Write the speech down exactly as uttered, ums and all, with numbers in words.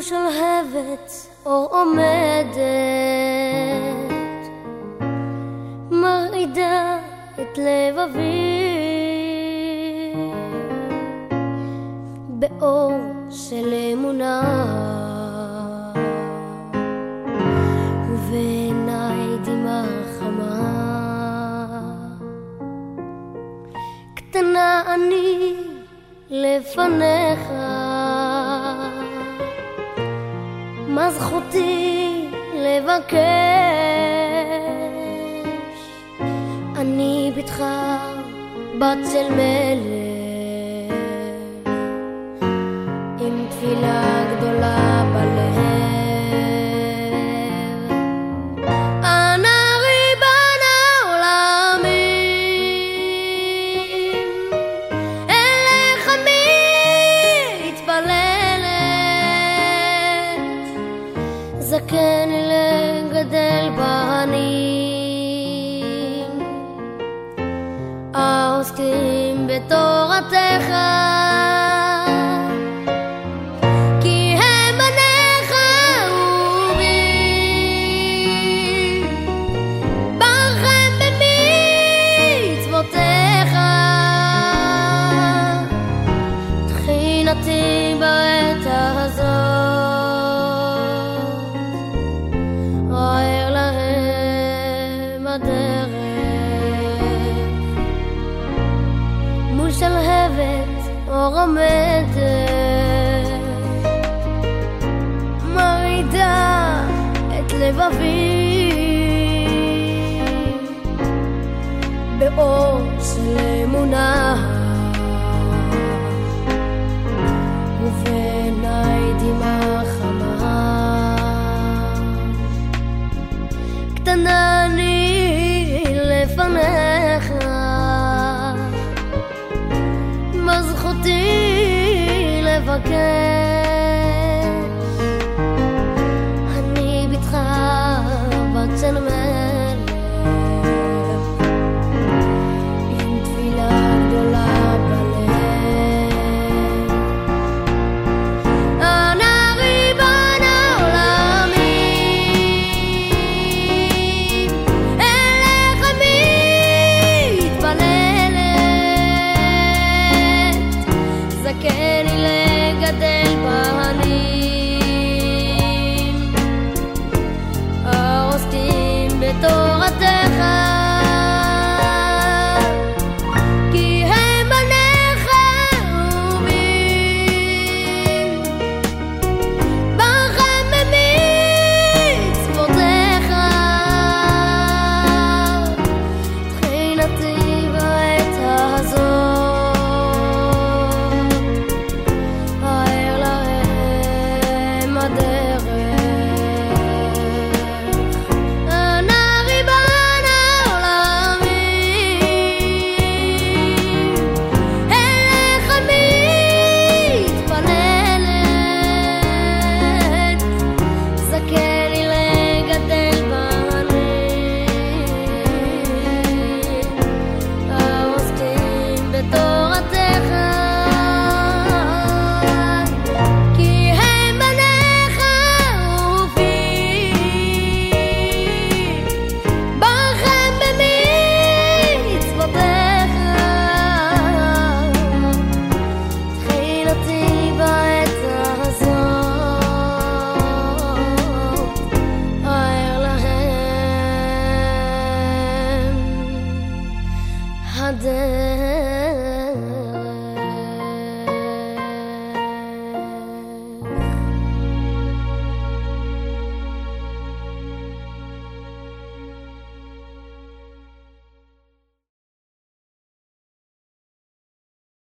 שלהבת אור עומדת, מרעידה את לבבי באור של אמונה, ובעיניי דמעה חמה. קטנה אני לפניך, מה זכותי לבקש? אני בתך בת של מלך, עם תפילה גדולה בלב. אנא ריבון העולמים, אליך מתפללת, זכן לי לגדל בנים העוסקים בתורתך, כי הם בניך אהובים, ברכם במצוותיך. תחינתי בעת הזאת, רער להם הדרך, מול שלהבת אור עומדת, מרעידה את לבבי באור של אמונה, ובעיניי דמעה חמה. קטנה אני לפניך, מה זכותי לבקש? אני בתך בת של מלך, עם תפילה גדולה בלב. אנא ריבון העולמים, אליך מתפללת, זכן לי לגדל בנים העוסקים בתורתך.